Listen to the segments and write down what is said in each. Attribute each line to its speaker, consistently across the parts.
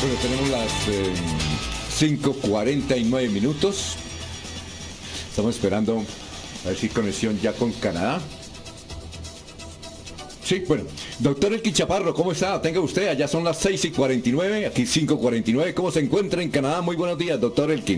Speaker 1: Bueno, tenemos las 5:49 minutos. Estamos esperando a ver si conexión ya con Canadá. Sí, bueno. Doctor Elkin Chaparro, ¿cómo está? Tenga usted, allá son las 6:49, aquí 5:49. ¿Cómo se encuentra en Canadá? Muy buenos días, doctor Elkin.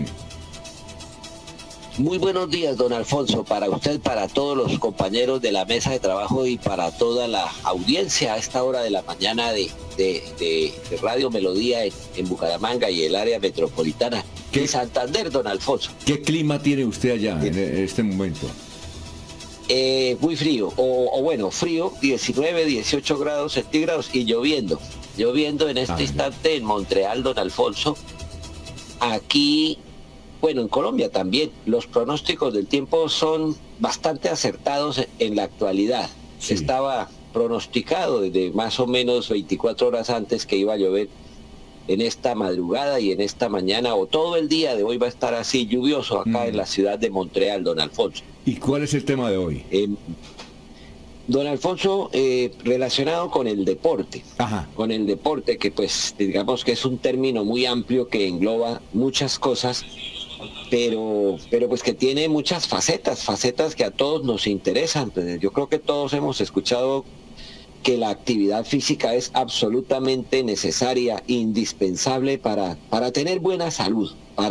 Speaker 2: Muy buenos días, don Alfonso, para usted, para todos los compañeros de la mesa de trabajo y para toda la audiencia a esta hora de la mañana de Radio Melodía en Bucaramanga y el área metropolitana de Santander, don Alfonso.
Speaker 1: ¿Qué clima tiene usted allá en este momento?
Speaker 2: Muy frío, o bueno, frío, 19, 18 grados centígrados y lloviendo en este instante en Montreal, don Alfonso. Aquí, bueno, en Colombia también, los pronósticos del tiempo son bastante acertados en la actualidad. Sí. Estaba pronosticado desde más o menos 24 horas antes que iba a llover en esta madrugada y en esta mañana, o todo el día de hoy va a estar así lluvioso acá en la ciudad de Montreal, don Alfonso.
Speaker 1: ¿Y cuál es el tema de hoy?
Speaker 2: Don Alfonso, relacionado con el deporte.
Speaker 1: Ajá.
Speaker 2: Con el deporte, que pues digamos que es un término muy amplio que engloba muchas cosas, pero pues que tiene muchas facetas que a todos nos interesan. Yo creo que todos hemos escuchado que la actividad física es absolutamente necesaria, indispensable para tener buena salud,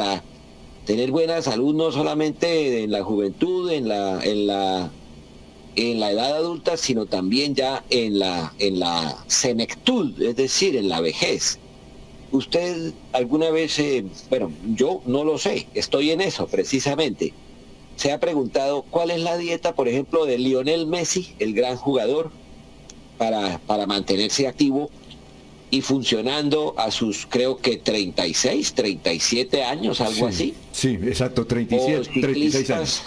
Speaker 2: no solamente en la juventud, en la edad adulta, sino también ya en la senectud, es decir, en la vejez. Usted alguna vez, bueno, yo no lo sé, estoy en eso precisamente, se ha preguntado cuál es la dieta, por ejemplo, de Lionel Messi, el gran jugador, para mantenerse activo y funcionando a sus, creo que 36, 37 años, algo así.
Speaker 1: Sí, exacto, 36 años.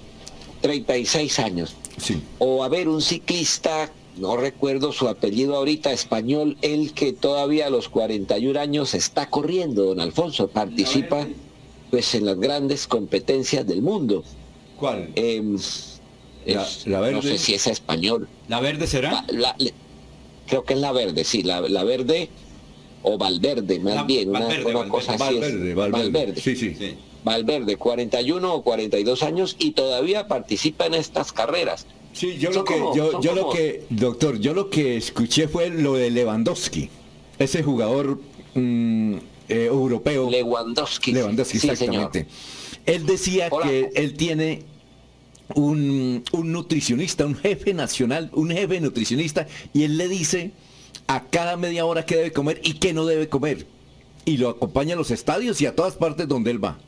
Speaker 2: 36 años.
Speaker 1: Sí.
Speaker 2: O a ver, un ciclista, no recuerdo su apellido ahorita, español, él que todavía a los 41 años está corriendo, don Alfonso, participa pues en las grandes competencias del mundo.
Speaker 1: ¿Cuál?
Speaker 2: La Verde. No sé si es español.
Speaker 1: ¿La Verde será?
Speaker 2: Creo que es la Verde, sí, la Verde o Valverde, más bien, una cosa así.
Speaker 1: Valverde. Sí.
Speaker 2: Valverde, 41 o 42 años y todavía participa en estas carreras.
Speaker 1: Sí, doctor, yo lo que escuché fue lo de Lewandowski, ese jugador europeo.
Speaker 2: Lewandowski,
Speaker 1: sí, exactamente. Señor. Él decía que él tiene un nutricionista, un jefe nacional, un jefe nutricionista, y él le dice a cada media hora qué debe comer y qué no debe comer. Y lo acompaña a los estadios y a todas partes donde él va.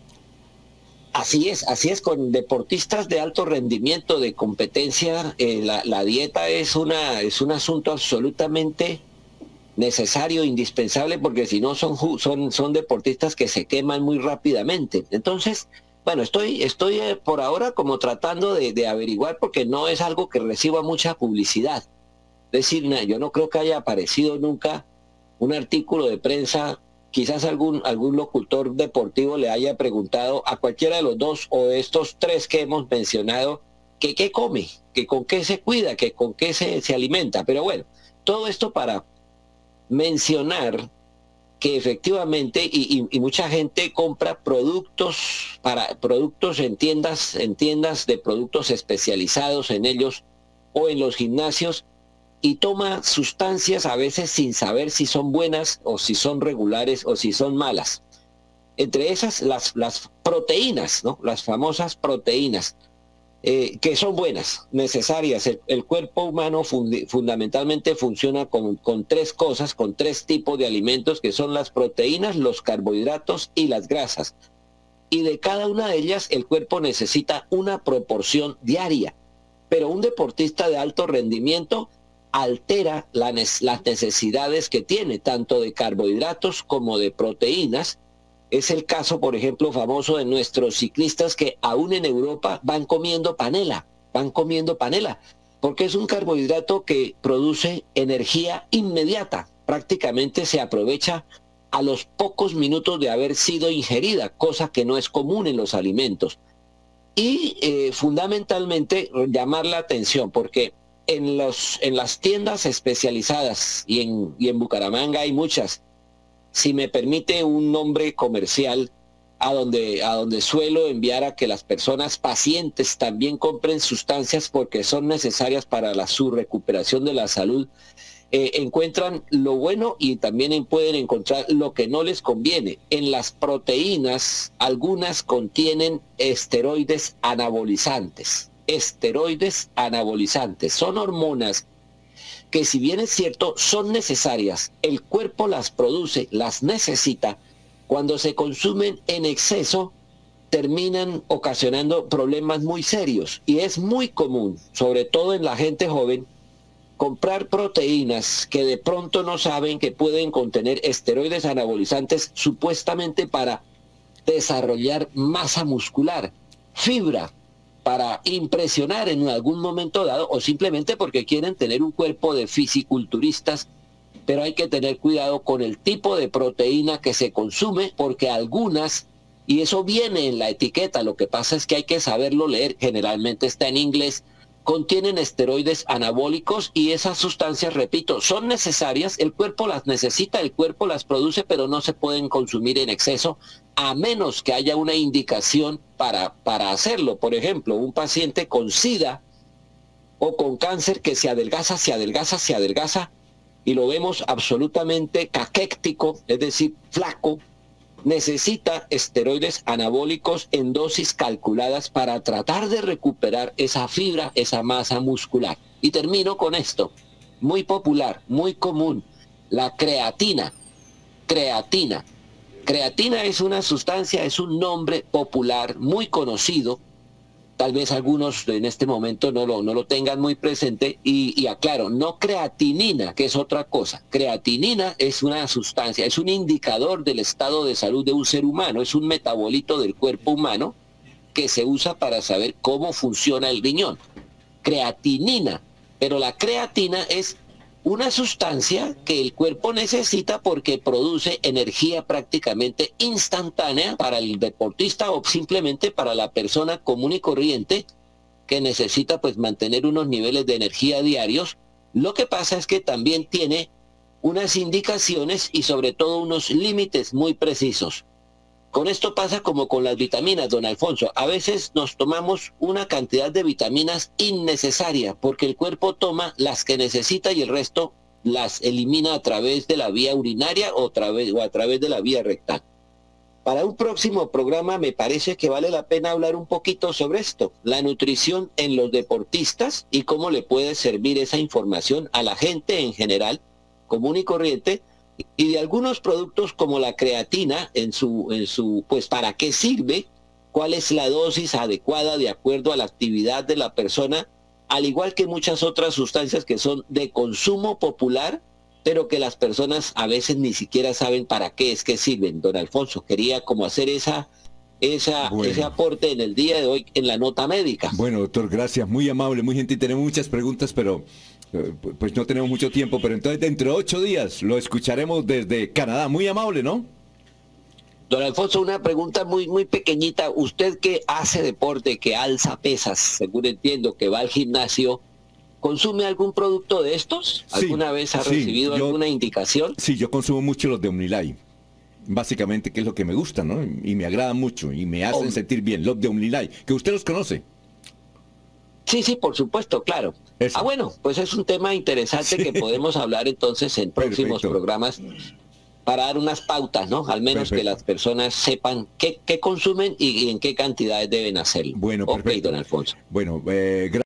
Speaker 2: Así es, con deportistas de alto rendimiento, de competencia, la dieta es un asunto absolutamente necesario, indispensable, porque si no son deportistas que se queman muy rápidamente. Entonces, bueno, estoy por ahora como tratando de averiguar, porque no es algo que reciba mucha publicidad. Es decir, yo no creo que haya aparecido nunca un artículo de prensa. Quizás algún locutor deportivo le haya preguntado a cualquiera de los dos o de estos tres que hemos mencionado que qué come, que con qué se cuida, que con qué se alimenta. Pero bueno, todo esto para mencionar que efectivamente y mucha gente compra productos en tiendas de productos especializados en ellos o en los gimnasios, y toma sustancias a veces sin saber si son buenas o si son regulares o si son malas. Entre esas las proteínas, ¿no? Las famosas proteínas, que son buenas, necesarias. El cuerpo humano fundamentalmente funciona con tres cosas, con tres tipos de alimentos, que son las proteínas, los carbohidratos y las grasas. Y de cada una de ellas el cuerpo necesita una proporción diaria. Pero un deportista de alto rendimiento altera las necesidades que tiene, tanto de carbohidratos como de proteínas. Es el caso, por ejemplo, famoso de nuestros ciclistas que aún en Europa van comiendo panela, porque es un carbohidrato que produce energía inmediata, prácticamente se aprovecha a los pocos minutos de haber sido ingerida, cosa que no es común en los alimentos. Y fundamentalmente llamar la atención, porque en las tiendas especializadas, y en Bucaramanga hay muchas, si me permite un nombre comercial, a donde suelo enviar a que las personas pacientes también compren sustancias porque son necesarias para su recuperación de la salud, encuentran lo bueno y también pueden encontrar lo que no les conviene. En las proteínas, algunas contienen esteroides anabolizantes. Esteroides anabolizantes son hormonas que, si bien es cierto, son necesarias, el cuerpo las produce, las necesita. Cuando se consumen en exceso, terminan ocasionando problemas muy serios. Y es muy común, sobre todo en la gente joven, comprar proteínas que de pronto no saben que pueden contener esteroides anabolizantes, supuestamente para desarrollar masa muscular, fibra, para impresionar en algún momento dado, o simplemente porque quieren tener un cuerpo de fisiculturistas. Pero hay que tener cuidado con el tipo de proteína que se consume, porque algunas, y eso viene en la etiqueta, lo que pasa es que hay que saberlo leer, generalmente está en inglés, contienen esteroides anabólicos, y esas sustancias, repito, son necesarias, el cuerpo las necesita, el cuerpo las produce, pero no se pueden consumir en exceso, a menos que haya una indicación para hacerlo. Por ejemplo, un paciente con SIDA o con cáncer que se adelgaza, y lo vemos absolutamente caquéctico, es decir, flaco, necesita esteroides anabólicos en dosis calculadas para tratar de recuperar esa fibra, esa masa muscular. Y termino con esto, muy popular, muy común, la creatina. Creatina es una sustancia, es un nombre popular muy conocido. Tal vez algunos en este momento no lo tengan muy presente, y aclaro, no creatinina, que es otra cosa. Creatinina es una sustancia, es un indicador del estado de salud de un ser humano, es un metabolito del cuerpo humano que se usa para saber cómo funciona el riñón. Creatinina, pero la creatina es una sustancia que el cuerpo necesita porque produce energía prácticamente instantánea para el deportista o simplemente para la persona común y corriente que necesita pues mantener unos niveles de energía diarios. Lo que pasa es que también tiene unas indicaciones y sobre todo unos límites muy precisos. Con esto pasa como con las vitaminas, don Alfonso. A veces nos tomamos una cantidad de vitaminas innecesaria porque el cuerpo toma las que necesita y el resto las elimina a través de la vía urinaria o a través de la vía rectal. Para un próximo programa me parece que vale la pena hablar un poquito sobre esto, la nutrición en los deportistas y cómo le puede servir esa información a la gente en general, común y corriente, y de algunos productos como la creatina pues para qué sirve, cuál es la dosis adecuada de acuerdo a la actividad de la persona, al igual que muchas otras sustancias que son de consumo popular, pero que las personas a veces ni siquiera saben para qué es que sirven. Don Alfonso, quería como hacer ese aporte en el día de hoy en la nota médica.
Speaker 1: Bueno, doctor, gracias, muy amable, muy gentil. Tenemos muchas preguntas, pero pues no tenemos mucho tiempo, pero entonces dentro de 8 días lo escucharemos desde Canadá. Muy amable, ¿no?
Speaker 2: Don Alfonso, una pregunta muy, muy pequeñita. Usted que hace deporte, que alza pesas, según entiendo, que va al gimnasio, ¿consume algún producto de estos? ¿Alguna vez ha recibido alguna indicación?
Speaker 1: Sí, yo consumo mucho los de Omnilay. Básicamente, que es lo que me gusta, ¿no? Y me agrada mucho y me hacen sentir bien. Los de Omnilay, que usted los conoce.
Speaker 2: Sí, por supuesto, claro.
Speaker 1: Eso.
Speaker 2: Bueno, pues es un tema interesante que podemos hablar entonces en próximos programas para dar unas pautas, ¿no? Al menos que las personas sepan qué consumen y en qué cantidades deben hacerlo.
Speaker 1: Bueno, perfecto.
Speaker 2: Ok, don Alfonso.
Speaker 1: Bueno,